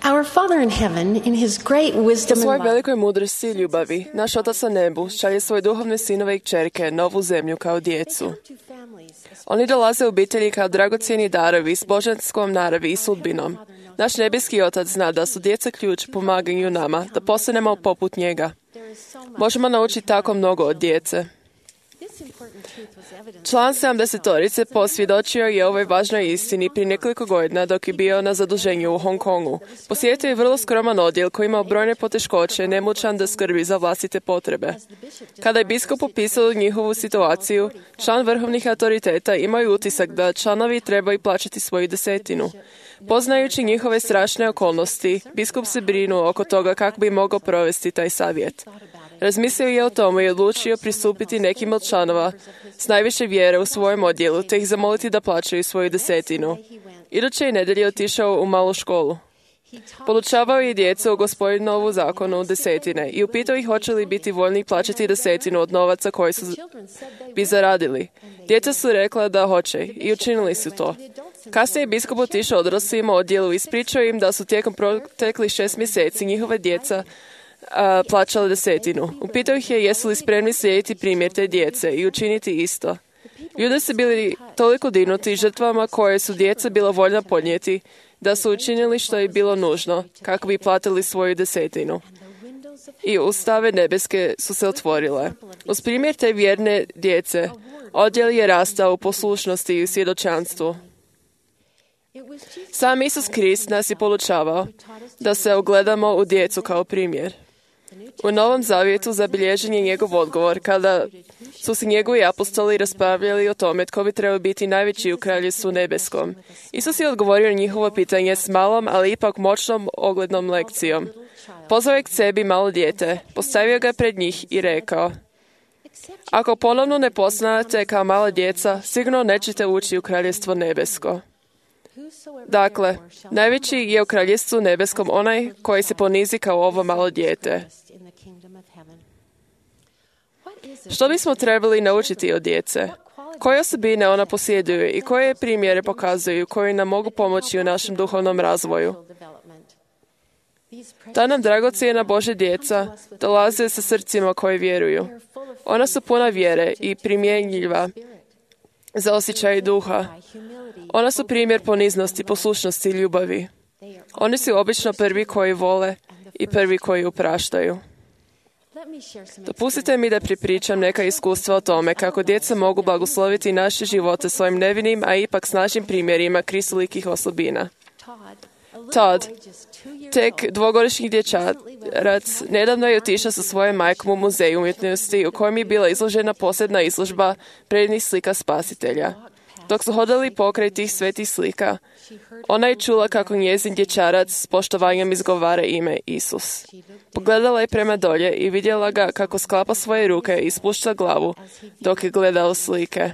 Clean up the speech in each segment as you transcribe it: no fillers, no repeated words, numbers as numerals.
Our Father in heaven, in his great U wisdom svojoj and love, velikoj mudrosti i ljubavi, naš Otac na nebu šalje svoje duhovne sinove i kćerke novu zemlju kao djecu. Oni dolaze u obitelji kao dragocjeni darovi s božanskom naravi i sudbinom. Naš nebeski Otac zna da su djeca ključ pomaganju nama, da postanemo poput njega. Možemo naučiti tako mnogo od djece. Član 70-torice posvjedočio je ovoj važnoj istini prije nekoliko godina dok je bio na zaduženju u Hong Kongu. Posjetio je vrlo skroman odjel koji ima brojne poteškoće, nemoćan da skrbi za vlastite potrebe. Kada je biskup opisao njihovu situaciju, član vrhovnih autoriteta imao utisak da članovi trebaju plaćati svoju desetinu. Poznajući njihove strašne okolnosti, biskup se brinuo oko toga kako bi mogao provesti taj savjet. Razmislio je o tomu i odlučio pristupiti nekim od članova s najviše vjere u svojem odjelu, te ih zamoliti da plaćaju svoju desetinu. Iduće je nedjelje otišao u malu školu. Podučavao je djecu o Gospodinovu zakonu desetine i upitao ih hoće li biti voljni plaćati desetinu od novaca koji bi zaradili. Djeca su rekla da hoće i učinili su to. Kasnije je biskup otišao odraslima odjelu i ispričao im da su tijekom proteklih 6 mjeseci njihove djeca plaćala desetinu. Upitao ih je jesu li spremni slijediti primjer te djece i učiniti isto. Ljudi su bili toliko dinuti žrtvama koje su djeca bila voljna podnijeti, da su učinili što je bilo nužno, kako bi platili svoju desetinu. I ustave nebeske su se otvorile. Uz primjer te vjerne djece, odjel je rastao u poslušnosti i u svjedočanstvu. Sam Isus Krist nas je podučavao da se ogledamo u djecu kao primjer. U Novom Zavjetu zabilježen je njegov odgovor kada su se njegovi apostoli raspravljali o tome tko bi trebao biti najveći u kraljevstvu nebeskom. Isus je odgovorio na njihovo pitanje s malom, ali ipak moćnom oglednom lekcijom. Pozvao je k sebi malo dijete, postavio ga pred njih i rekao: ako ponovno ne postanete kao mala djeca, sigurno nećete ući u kraljevstvo nebesko. Dakle, najveći je u kraljevstvu nebeskom onaj koji se ponizi kao ovo malo dijete. Što bismo trebali naučiti od djece? Koje osobine ona posjeduje i koje primjere pokazuju koji nam mogu pomoći u našem duhovnom razvoju? Ta nam dragocjena Božja djeca dolaze sa srcima koje vjeruju. Ona su puna vjere i primjenjiva za osjećaj duha. Ona su primjer poniznosti, poslušnosti i ljubavi. Oni su obično prvi koji vole i prvi koji upraštaju. Dopustite mi da pripričam neka iskustva o tome kako djeca mogu blagosloviti naše živote svojim nevinim, a ipak snažnim primjerima kristolikih osobina. Todd, tek 2-godišnji dječarac, nedavno je otišao sa svojom majkom u muzej umjetnosti u kojem je bila izložena posebna izložba predivnih slika Spasitelja. Dok su hodali pokraj tih svetih slika, ona je čula kako njezin dječarac s poštovanjem izgovara ime Isus. Pogledala je prema dolje i vidjela ga kako sklapa svoje ruke i spušta glavu dok je gledao slike.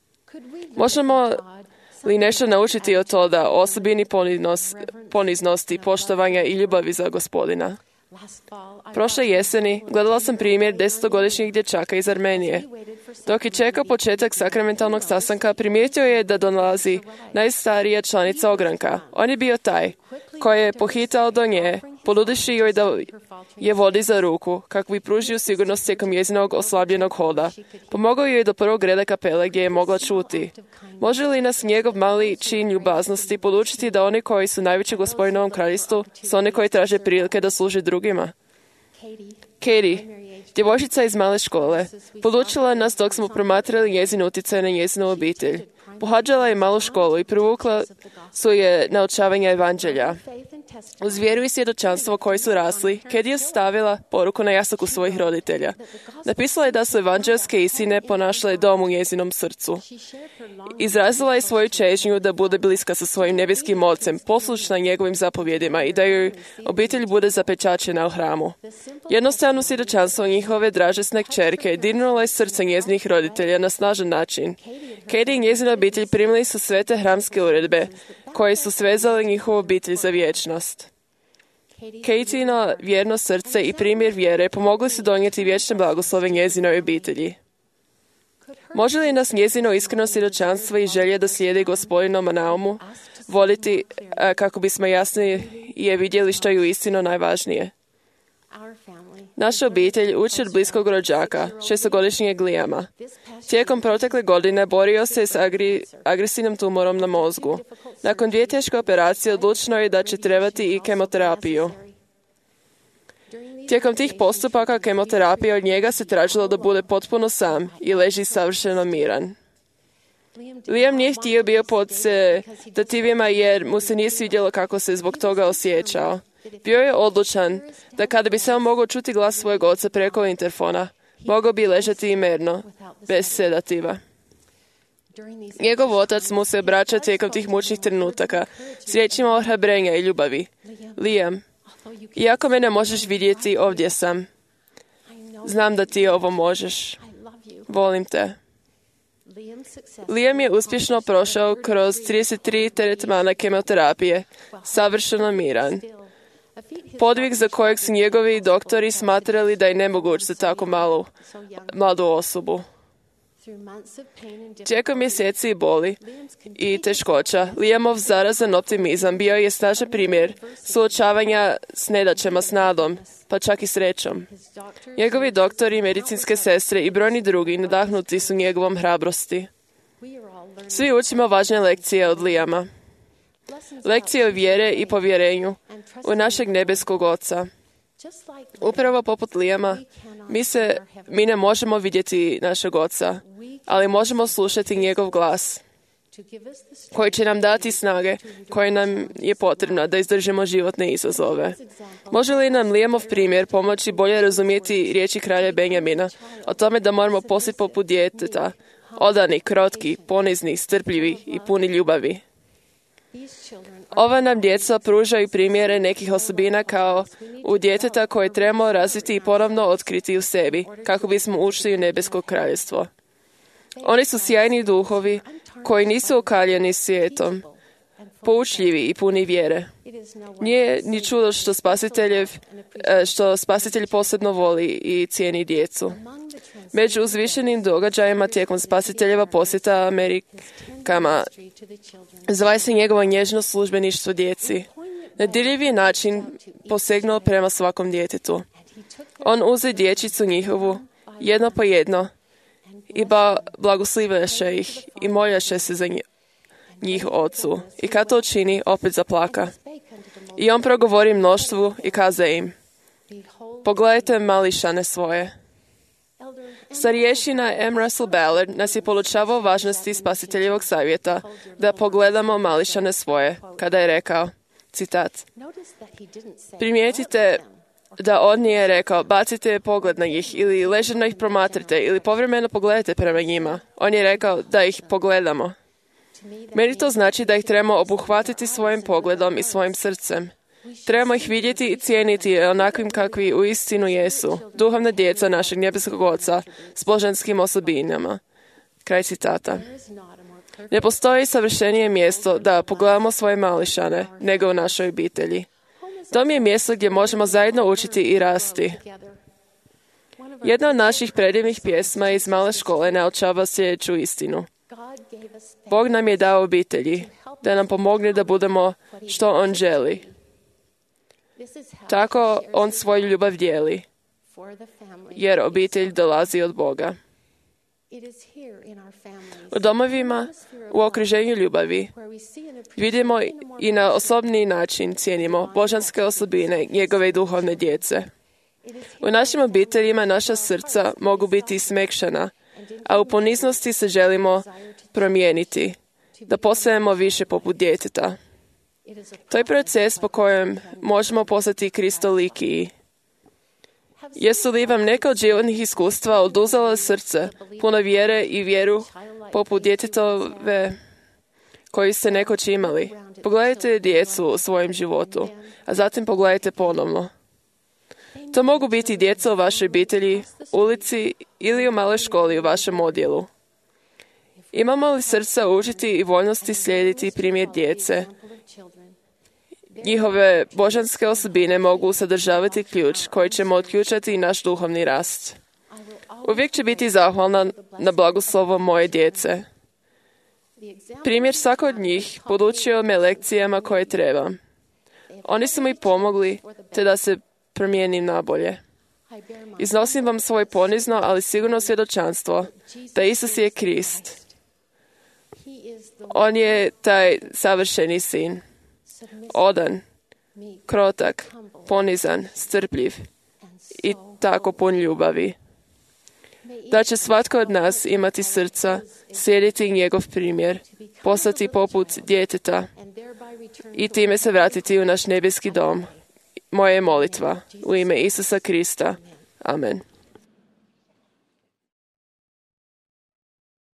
Možemo li nešto naučiti od toga o osobini poniznosti, poštovanja i ljubavi za Gospodina? Prošle jeseni gledala sam primjer 10-godišnjih dječaka iz Armenije. Dok je čekao početak sakramentalnog sastanka, primijetio je da dolazi najstarija članica ogranka. On je bio taj koji je pohitao do nje, ponudivši joj da je vodi za ruku, kako bi pružio sigurnost tijekom njezinog oslabljenog hoda. Pomogao joj do prvog reda kapele gdje je mogla čuti. Može li nas njegov mali čin ljubaznosti podučiti da oni koji su najveći u Gospodinovom kraljevstvu su oni koji traže prilike da služe drugima? Katie, djevojčica iz male škole, podučila nas dok smo promatrali njezin utjecaj na njezinu obitelj. Pohađala je malu školu i privukla su je naučavanje evanđelja. Uz vjeru i svjedočanstvo koji su rasli, Katie je stavila poruku na jastuku svojih roditelja. Napisala je da su evanđelske istine ponašale dom u njezinom srcu. Izrazila je svoju čežnju da bude bliska sa svojim nebeskim ocem, poslušna njegovim zapovjedima i da joj obitelj bude zapečaćena u hramu. Jednostavno svjedočanstvo njihove dražesne kćerke dirnulo je srce njezinih roditelja na snažan način. Katie i njezina obitelj primili su sve te hramske uredbe koje su svezale njihovu obitelj za vječnost. Katieino vjerno srce i primjer vjere pomogli su donijeti vječne blagoslove njezinoj obitelji. Može li nas njezino iskreno svjedočanstvo i želje da slijedi Gospodinoma naumu voditi kako bismo jasnije vidjeli što je uistinu najvažnije. Naša obitelj uči od bliskog rođaka, 6-godišnjeg Liama. Tijekom protekle godine borio se s agresivnim tumorom na mozgu. Nakon 2 teške operacije odlučeno je da će trebati i kemoterapiju. Tijekom tih postupaka kemoterapije od njega se tražilo da bude potpuno sam i leži savršeno miran. Liam nije htio bio pod sedativima jer mu se nije svidjelo kako se zbog toga osjećao. Bio je odlučan da kada bi samo mogao čuti glas svojeg oca preko interfona, mogao bi ležati i mirno, bez sedativa. Njegov otac mu se obraća tijekom tih mučnih trenutaka s riječima ohrabrenja i ljubavi. Liam, iako me ne možeš vidjeti, ovdje sam. Znam da ti ovo možeš. Volim te. Liam je uspješno prošao kroz 33 tretmana kemoterapije, savršeno miran. Podvig za kojeg su njegovi doktori smatrali da je nemoguć za tako mladu osobu. Tijekom mjeseci boli i teškoća, Liamov zarazan optimizam bio je snažan primjer suočavanja s nedaćama, s nadom, pa čak i srećom. Njegovi doktori, medicinske sestre i brojni drugi nadahnuti su njegovom hrabrosti. Svi učimo važne lekcije od Liama. Lekcije o vjere i povjerenju u našeg nebeskog Oca. Upravo poput Liama, mi ne možemo vidjeti našeg Oca, ali možemo slušati njegov glas, koji će nam dati snage koje nam je potrebna da izdržimo životne izazove. Može li nam Liamov primjer pomoći bolje razumjeti riječi kralja Benjamina o tome da moramo postati poput djeteta, odani, krotki, ponizni, strpljivi i puni ljubavi? Ova nam djeca pružaju primjere nekih osobina kao u djeteta koje trebamo razviti i ponovno otkriti u sebi, kako bismo ušli u nebesko kraljevstvo. Oni su sjajni duhovi koji nisu okaljeni svijetom, poučljivi i puni vjere. Nije ni čudo što Spasitelj posebno voli i cijeni djecu. Među uzvišenim događajima tijekom Spasiteljeva posjeta Amerikama zvaje se njegovo nježno službeništvo djeci. Na dirljivi način posegnuo prema svakom djetetu. On uze dječicu njihovu, jedno po jedno, i blagosliveše ih i moljaše se za njih ocu. I kad to čini, opet zaplaka. I on progovori mnoštvu i kaze im: pogledajte mališane svoje. Starješina M. Russell Ballard nas je poučavao važnosti Spasiteljevog savjeta da pogledamo mališane svoje, kada je rekao, citat: primijetite da on nije rekao bacite pogled na njih ili ležerno ih promatrite ili povremeno pogledajte prema njima. On je rekao da ih pogledamo. Meni to znači da ih trebamo obuhvatiti svojim pogledom i svojim srcem. Trebamo ih vidjeti i cijeniti onakvim kakvi uistinu jesu, duhovna djeca našeg nebeskog Oca s božanskim osobinama. Kraj citata. Ne postoji savršenije mjesto da pogledamo svoje mališane nego u našoj obitelji. Dom je mjesto gdje možemo zajedno učiti i rasti. Jedna od naših predivnih pjesma iz male škole naučava sljedeću istinu. Bog nam je dao obitelji da nam pomogne da budemo što On želi. Tako On svoju ljubav dijeli, jer obitelj dolazi od Boga. U domovima, u okruženju ljubavi, vidimo i na osobni način cijenimo božanske osobine njegove duhovne djece. U našim obiteljima naša srca mogu biti smekšana, a u poniznosti se želimo promijeniti, da postanemo više poput djeteta. To je proces po kojem možemo postati kristolikiji. Jesu li vam neka od životnih iskustva oduzela srce, puno vjere i vjeru poput djetetove koji ste nekoć imali? Pogledajte djecu u svojem životu, a zatim pogledajte ponovno. To mogu biti djeca u vašoj obitelji, ulici ili u maloj školi u vašem odjelu. Imamo li srca učiti i voljnosti slijediti primjer djece? Njihove božanske osobine mogu sadržavati ključ koji ćemo otključati naš duhovni rast. Uvijek će biti zahvalna na blagoslovo moje djece. Primjer svakog od njih podučio me lekcijama koje treba. Oni su mi pomogli te da se promijenim nabolje. Iznosim vam svoje ponizno, ali sigurno svjedočanstvo da Isus je Krist. On je taj savršeni sin. Odan, krotak, ponizan, strpljiv i tako pun ljubavi. Da će svatko od nas imati srca, slijediti njegov primjer, postati poput djeteta i time se vratiti u naš nebeski dom. Moja je molitva u ime Isusa Krista. Amen.